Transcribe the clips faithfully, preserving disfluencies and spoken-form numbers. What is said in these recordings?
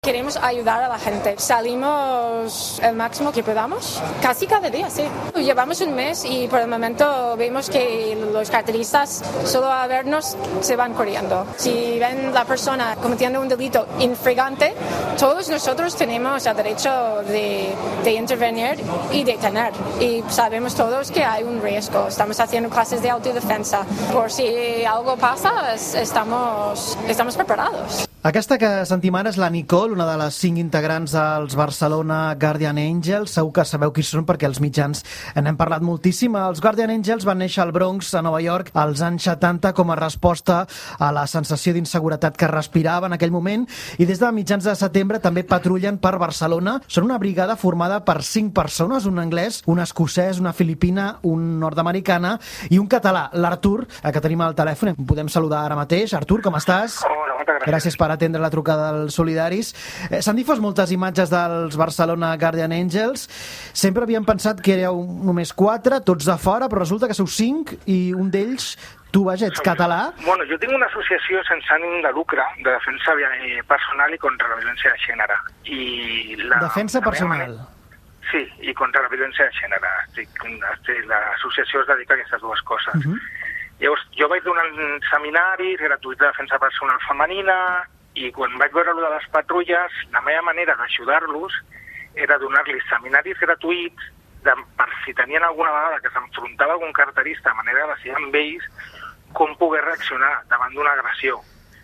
Queremos ayudar a la gente. Salimos el máximo que podamos, casi cada día, sí. Llevamos un mes y por el momento vemos que los carteristas solo a vernos se van corriendo. Si ven la persona cometiendo un delito infragante, todos nosotros tenemos el derecho de, de intervenir y detener. Y sabemos todos que hay un riesgo. Estamos haciendo clases de autodefensa. Por si algo pasa, estamos, estamos preparados. Aquesta que sentim ara és la Nicole, una de les cinc integrants dels Barcelona Guardian Angels. Segur que sabeu qui són perquè els mitjans n'hem parlat moltíssim. Els Guardian Angels van néixer al Bronx, a Nova York, als anys setanta com a resposta a la sensació d'inseguretat que respirava en aquell moment, i des de mitjans de setembre també patrullen per Barcelona. Són una brigada formada per cinc persones, un anglès, un escocès, una filipina, un nord-americana i un català, l'Artur, que tenim al telèfon. Podem saludar ara mateix. Artur, com estàs? Hola, moltes gràcies. Gràcies per atendre la trucada dels solidaris. Eh, S'han difós moltes imatges dels Barcelona Guardian Angels. Sempre havíem pensat que éreu només quatre, tots de fora, però resulta que sou cinc i un d'ells, tu, vaja, ets català. Bueno, jo tinc una associació sense ànim de lucre de defensa personal i contra la violència de gènere. I la, defensa la personal. Meva, sí, i contra la violència de gènere. Estic, estic, l'associació es dedica a aquestes dues coses. Uh -huh. Llavors, jo vaig donar seminaris gratuïts de defensa personal femenina i quan vaig veure allò de les patrulles, la meva manera d'ajudar-los era donar-los seminaris gratuïts de, per si tenien alguna vegada que s'enfrontava algun carterista de manera de decidir amb ells com poder reaccionar davant d'una agressió.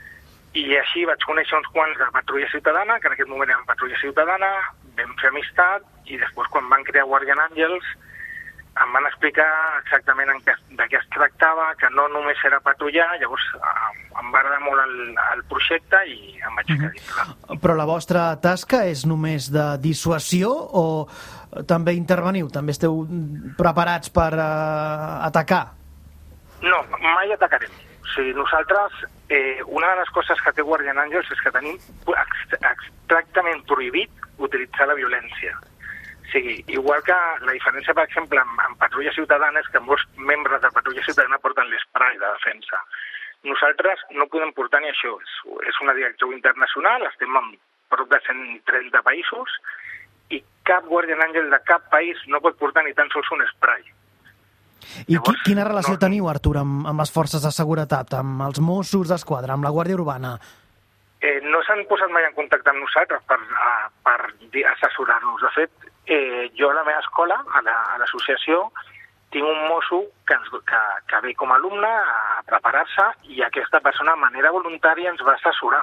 I així vaig conèixer uns quants de Patrulla Ciutadana, que en aquest moment eren Patrulla Ciutadana, vam fer amistat i després quan van crear Guardian Angels em van explicar exactament en què, de què es tractava, que no només era patrullar, llavors em va agradar molt el, el projecte i em vaig ficar dintre. Uh-huh. Però la vostra tasca és només de dissuasió o també interveniu? També esteu preparats per uh, atacar? No, mai atacarem. O sigui, nosaltres, eh, una de les coses que té Guardian Angels és que tenim exactament prohibit utilitzar la violència. O sigui, igual que la diferència, per exemple, en, en Patrulla Ciutadana és que molts membres de Patrulla Ciutadana porten l'esprai de defensa. Nosaltres no podem portar ni això. És, és una directriu internacional, estem en prop de cent trenta països i cap Guardian Angel de cap país no pot portar ni tan sols un esprai. I Llavors, quina relació no... teniu, Artur, amb, amb les forces de seguretat, amb els Mossos d'Esquadra, amb la Guàrdia Urbana? Eh, no s'han posat mai en contacte amb nosaltres per, a, per assessorar-nos. De fet, eh, jo a la meva escola, a l'associació, la, tinc un mosso que, ens, que, que ve com a alumne a preparar-se i aquesta persona de manera voluntària ens va assessorar.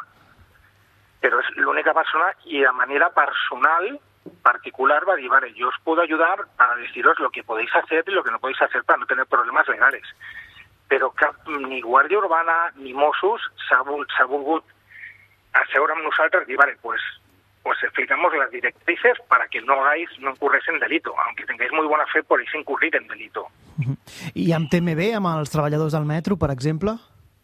Però és l'única persona i de manera personal, particular, va dir, vale, yo os puedo ayudar para deciros lo que podéis hacer y lo que no podéis hacer para no tener problemas legales. Però cap, ni Guàrdia Urbana ni Mossos s'ha volgut asseure amb nosaltres i dir, vale, pues, pues explicamos las directrices para que no hagáis, no incurréis en delito, aunque tengáis muy buena fe, podéis incurrir en delito. I amb T M B, amb els treballadors del metro, per exemple?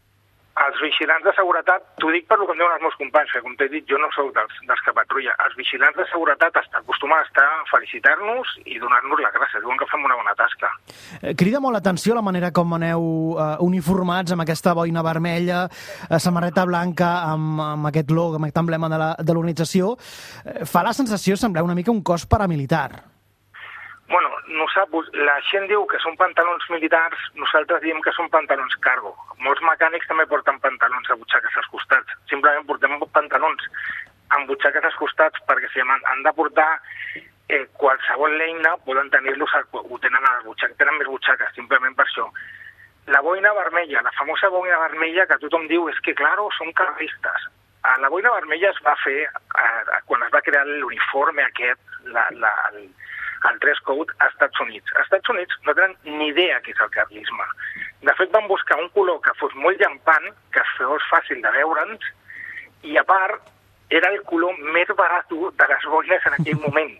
Els vigilants de seguretat, t'ho dic per lo que em diuen els meus companys, que com t'he dit, jo no soc dels, dels que patrulla. Els vigilants de seguretat acostumen a estar a felicitar-nos i donar-nos les gràcies, diuen que fem una bona tasca. Crida molt l'atenció la manera com aneu uh, uniformats amb aquesta boina vermella, uh, samarreta blanca amb, amb aquest logo, amb aquest emblema de l'organització. Uh, fa la sensació, sembla una mica un cos paramilitar. Bueno, no sap, la gent diu que són pantalons militars, nosaltres diem que són pantalons cargo. Molts mecànics també porten pantalons a butxaques als costats. Simplement portem pantalons amb butxaques als costats perquè si han de portar eh, qualsevol eina poden tenir-los, ho tenen a les butxaques, tenen més butxaques, simplement per això. La boina vermella, la famosa boina vermella que tothom diu és que, claro, són carlistes. La boina vermella es va fer eh, quan es va crear l'uniforme aquest, la, la, el, el dress code als Estats Units. Als Estats Units no tenen ni idea què és el carlisme. De fet, van buscar un color que fos molt llampant, que fos fàcil de veure'ns, i a part, era el color més barat de les boines en aquell moment.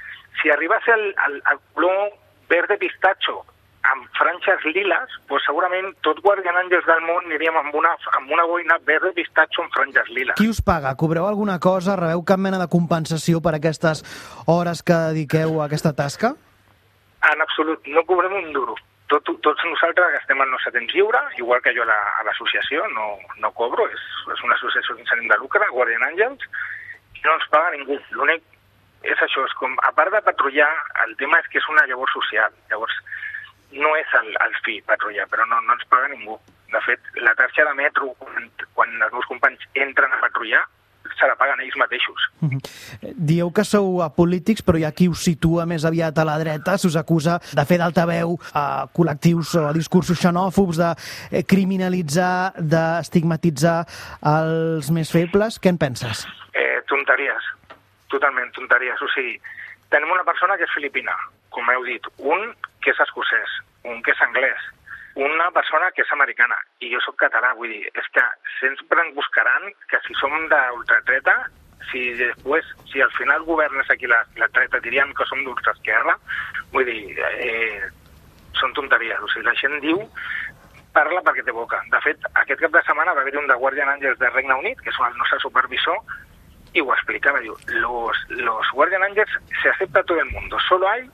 Si arriba a ser el, el, el color verde pistatxo amb franges liles, doncs segurament tot Guardian Angels del món aniríem amb una, amb una boina verde pistatxo amb franges liles. Qui us paga? Cobreu alguna cosa? Rebeu cap mena de compensació per aquestes hores que dediqueu a aquesta tasca? En absolut, no cobrem un duro. Tot, tots nosaltres gastem el nostre temps lliure, igual que jo a l'associació, no, no cobro, és, és una associació sense ànim de lucre, Guardian Angels, no ens paga ningú. L'únic és això, és com, a part de patrullar, el tema és que és una llavor social. Llavors, no és el, el fi patrullar, però no, no ens paga ningú. De fet, la taxa de metro, quan, quan els meus companys entren a patrullar, se la paguen ells mateixos. Mm-hmm. Dieu que sou polítics, però hi ha qui us situa més aviat a la dreta, s'us acusa de fer d'altaveu a col·lectius o a discursos xenòfobs, de criminalitzar, d'estigmatitzar els més febles. Què en penses? Eh, tonteries, totalment tonteries. O sigui, tenim una persona que és filipina, com heu dit, un que és escocès, un que és anglès, una persona que és americana, i jo soc català, vull dir, és que sempre ens buscaran que si som d'ultradreta, si després, si al final governes aquí la, la dreta, diríem que som d'ultraesquerra, vull dir, eh, són tonteries, o sigui, la gent diu, parla perquè té boca. De fet, aquest cap de setmana va haver-hi un de Guardian Angels del Regne Unit, que és el nostre supervisor, i ho explicava, diu, los, los Guardian Angels se acepta todo el mundo, solo hay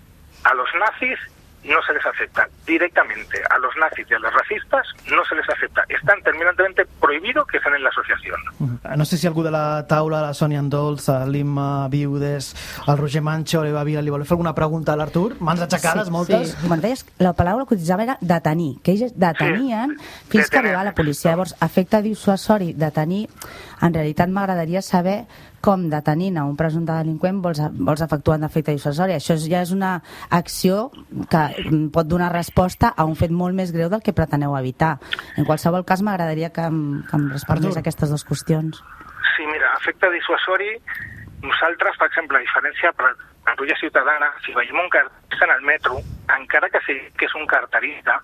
a los nazis no se les acepta directamente. A los nazis y a los racistas no se les acepta. Están terminantemente prohibido que estén en la asociación. No sé si algú de la taula, la Sònia Andols, l'Imma Viudes, el Roger Mancho, l'Eva Vila, li vol fer alguna pregunta a l'Artur? Mans aixecades, sí, moltes? Sí. Com deies, la paraula que utilitzava era detenir, que ells detenien sí. fins que arribava la policia. Llavors, efecte dissuasori, detenir, en realitat m'agradaria saber com detenint a un presumpte delinqüent vols, vols efectuar un efecte dissuasori. Això ja és una acció que pot donar resposta a un fet molt més greu del que preteneu evitar. En qualsevol cas, m'agradaria que em, que em respongués aquestes dues qüestions. Sí, mira, efecte dissuasori, nosaltres, per exemple, a diferència per la patrulla ciutadana, si veiem un carterista en el metro, encara que sigui que és un carterista,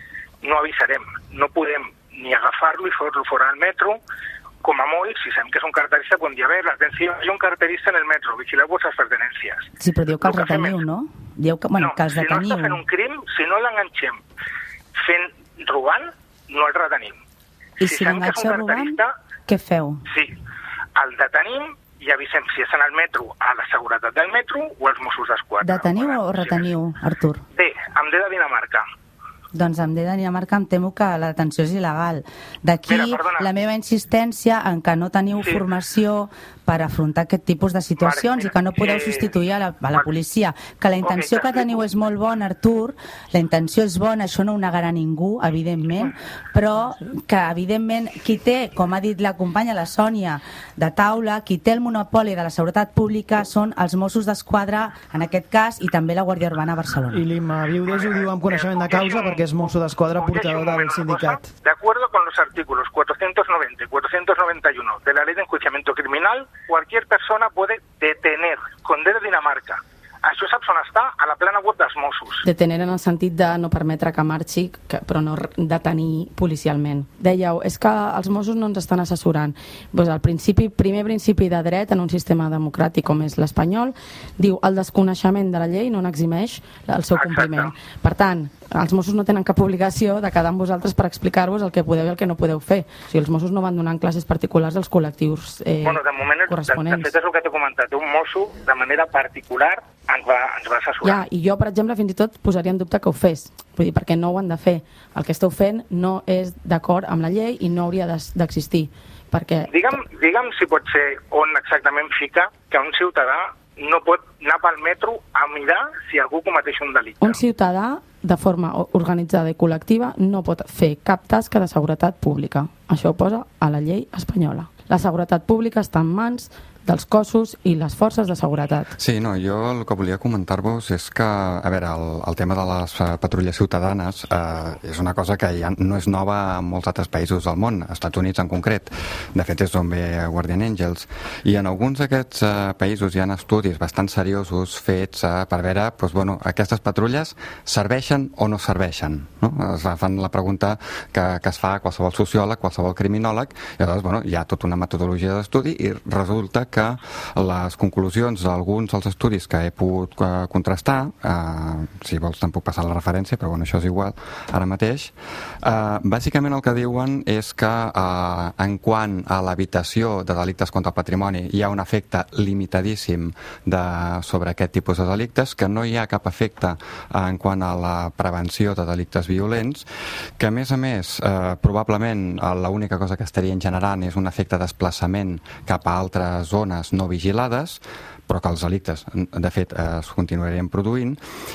no avisarem. No podem ni agafar-lo i fer-lo fora del metro, com a molt, si sabem que és un carterista, podem dir, a veure, atenció, hi ha un carterista en el metro, vigileu vostres pertenències. Sí, però diu que els reteniu, no? Diu que, bueno, no, que els si deteniu. no està fent un crim, si no l'enganxem fent robant, no el retenim. I si, si l'enganxeu robant, què feu? Sí, el detenim i avisem si és en el metro a la seguretat del metro o als Mossos d'Esquadra. Deteniu o reteniu, Artur? D, amb D de Dinamarca. Doncs amb D de Dinamarca em temo que la detenció és il·legal. D'aquí la meva insistència en que no teniu sí. formació per afrontar aquest tipus de situacions vale, i que no podeu que... substituir a la, a la policia. Que la intenció okay, que teniu és molt bona, Artur, la intenció és bona, això no ho negarà ningú, evidentment, però que, evidentment, qui té, com ha dit la companya, la Sònia, de taula, qui té el monopoli de la seguretat pública són els Mossos d'Esquadra, en aquest cas, i també la Guàrdia Urbana a Barcelona. I l'Imma Viudes ho diu amb coneixement de causa perquè és Mosso d'Esquadra portador del sindicat. De acuerdo con los artículos cuatrocientos noventa y cuatrocientos noventa y uno de la Ley de Enjuiciamiento Criminal, cualquier persona puede detener con D de Dinamarca. Això saps on està? A la plana web dels Mossos. Detener en el sentit de no permetre que marxi, que, però no detenir policialment. Dèieu, és que els Mossos no ens estan assessorant. Pues el principi, primer principi de dret en un sistema democràtic com és l'espanyol, diu el desconeixement de la llei no n'eximeix el seu compliment. Exacte. Per tant, els Mossos no tenen cap obligació de quedar amb vosaltres per explicar-vos el que podeu i el que no podeu fer. O sigui, els Mossos no van donant classes particulars als col·lectius eh, bueno, de moment, corresponents. De, de fet, és el que t'he comentat. Un Mosso, de manera particular, ens va, ens va assessorar. Ja, i jo, per exemple, fins i tot posaria en dubte que ho fes. Vull dir, perquè no ho han de fer. El que esteu fent no és d'acord amb la llei i no hauria d'existir. Perquè... Digue'm, digue'm si pot ser on exactament fica que un ciutadà no pot anar pel metro a mirar si algú cometeix un delicte. Un ciutadà, de forma organitzada i col·lectiva, no pot fer cap tasca de seguretat pública. Això ho posa a la llei espanyola. La seguretat pública està en mans dels cossos i les forces de seguretat. Sí, no, jo el que volia comentar-vos és que, a veure, el, el tema de les patrulles ciutadanes eh, és una cosa que ja no és nova en molts altres països del món, als Estats Units en concret. De fet, és on ve Guardian Angels. I en alguns d'aquests eh, països hi ha estudis bastant seriosos fets eh, per veure, doncs, bueno, aquestes patrulles serveixen o no serveixen, no? Es fan la pregunta que, que es fa a qualsevol sociòleg, qualsevol criminòleg, i llavors, bueno, hi ha tota una metodologia d'estudi i resulta que les conclusions d'alguns dels estudis que he pogut uh, contrastar, uh, si vols te'n puc passar la referència, però bueno, això és igual ara mateix, uh, bàsicament el que diuen és que uh, en quant a l'evitació de delictes contra el patrimoni hi ha un efecte limitadíssim de, sobre aquest tipus de delictes, que no hi ha cap efecte uh, en quant a la prevenció de delictes violents, que a més a més uh, probablement uh, l'única cosa que estarien generant és un efecte de desplaçament cap a altres zones zones no vigilades, però que els delictes, de fet, es continuarien produint,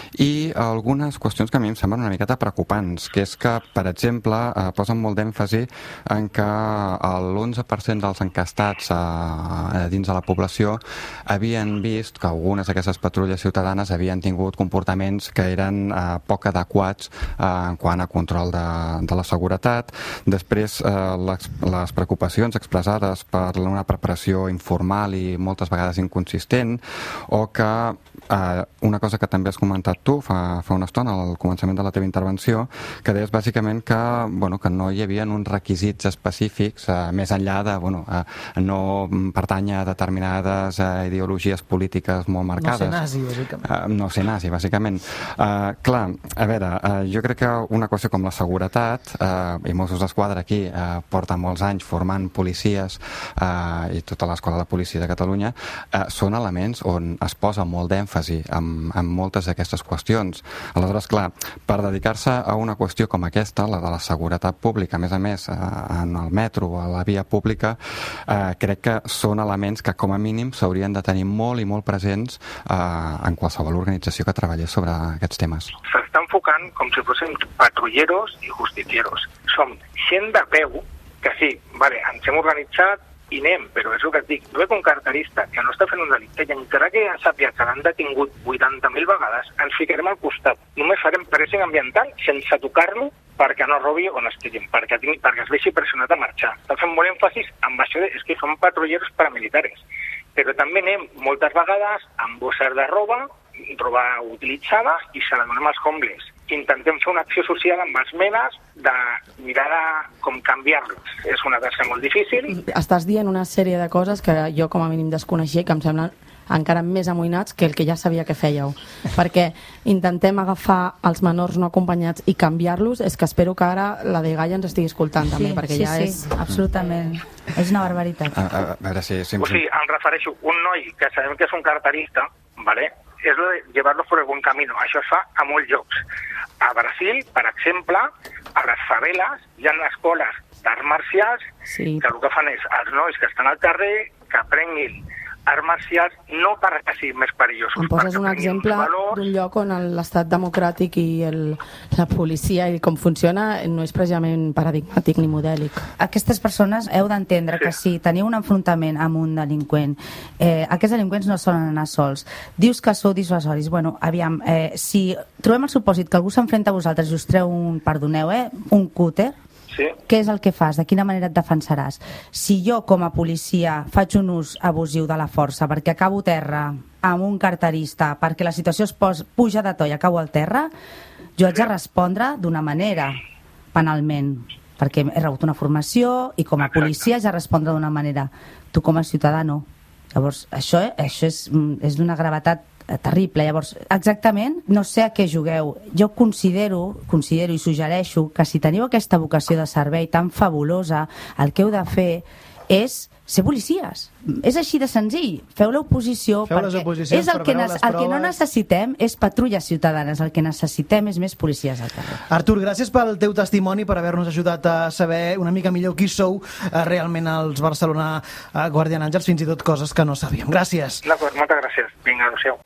i algunes qüestions que a mi em semblen una miqueta preocupants, que és que, per exemple, eh, posen molt d'èmfasi en que l'onze per cent dels encastats eh, dins de la població havien vist que algunes d'aquestes patrulles ciutadanes havien tingut comportaments que eren eh, poc adequats eh, en quant a control de, de la seguretat. Després, eh, les, les preocupacions expressades per una preparació informal i moltes vegades inconsistent, o que eh, una cosa que també has comentat tu fa, fa una estona al començament de la teva intervenció, que deies bàsicament que, bueno, que no hi havia uns requisits específics eh, més enllà de bueno, eh, no pertany a determinades eh, ideologies polítiques molt marcades. No ser nazi, bàsicament. Eh, no ser nazi, bàsicament. Eh, clar, a veure, eh, jo crec que una qüestió com la seguretat, eh, i Mossos d'Esquadra aquí eh, porta molts anys formant policies eh, i tota l'escola de policia de Catalunya, eh, són elements on es posa molt d'èmfasi en, en moltes d'aquestes qüestions. Aleshores, clar, per dedicar-se a una qüestió com aquesta, la de la seguretat pública, a més a més, eh, en el metro o a la via pública, eh, crec que són elements que com a mínim s'haurien de tenir molt i molt presents eh, en qualsevol organització que treballés sobre aquests temes. S'està enfocant com si fóssim patrulleros i justicieros. Som gent de peu que sí, vale, ens hem organitzat i anem, però és el que et dic, no és un carterista que no està fent un delicte i encara que ja sàpiga que l'han detingut vuitanta mil vegades, ens ficarem al costat. Només farem pressing ambiental sense tocar-lo perquè no robi on estiguin, perquè, tingui, perquè es deixi pressionat a marxar. Està fent molt èmfasis amb això de, és que són patrulleros paramilitares. Però també anem moltes vegades amb bosses de roba, roba utilitzada, i se la donem als homeless. Intentem fer una acció social amb esmenes de mirar de com canviar-los. És una tasca molt difícil. Estàs dient una sèrie de coses que jo com a mínim desconeixia i que em semblen encara més amoïnats que el que ja sabia que fèieu. Perquè intentem agafar els menors no acompanyats i canviar-los, és que espero que ara la Dgaia ens estigui escoltant sí, també, perquè sí, ja sí, és... absolutament. És una barbaritat. A, a, a veure si... si o sigui, em refereixo, un noi que sabem que és un carterista, ¿vale? És lo de llevar-lo por el buen camino. Això es fa a molts llocs. A Brasil, per exemple, a les faveles hi ha escoles d'arts marcials sí. que el que fan és els nois que estan al carrer que aprenguin arts marcials no perquè siguin més perillosos. Em poses un exemple d'un lloc on l'estat democràtic i el, la policia i com funciona no és precisament paradigmàtic ni modèlic. Aquestes persones heu d'entendre sí. que si teniu un enfrontament amb un delinqüent, eh, aquests delinqüents no solen anar sols. Dius que sou dissuasoris. Bueno, aviam, eh, si trobem el supòsit que algú s'enfrenta a vosaltres i us treu un, perdoneu, eh, un cúter, sí. Què és el que fas? De quina manera et defensaràs? Si jo, com a policia, faig un ús abusiu de la força perquè acabo terra amb un carterista, perquè la situació es pos, puja de to i acabo al terra, jo haig de respondre d'una manera, penalment, perquè he rebut una formació i com a policia haig de respondre d'una manera. Tu, com a ciutadà, no. Llavors, això, això és, és d'una gravetat terrible. Llavors, exactament, no sé a què jugueu. Jo considero, considero i suggereixo que si teniu aquesta vocació de servei tan fabulosa, el que heu de fer és ser policies. És així de senzill. Feu l'oposició, perquè és el que, el que no necessitem és patrulles ciutadanes, el que necessitem és més policies al carrer. Artur, gràcies pel teu testimoni, per haver-nos ajudat a saber una mica millor qui sou eh, realment els Barcelona eh, Guardian Angels, fins i tot coses que no sabíem. Gràcies. D'acord, moltes gràcies. Vinga, adéu-siau.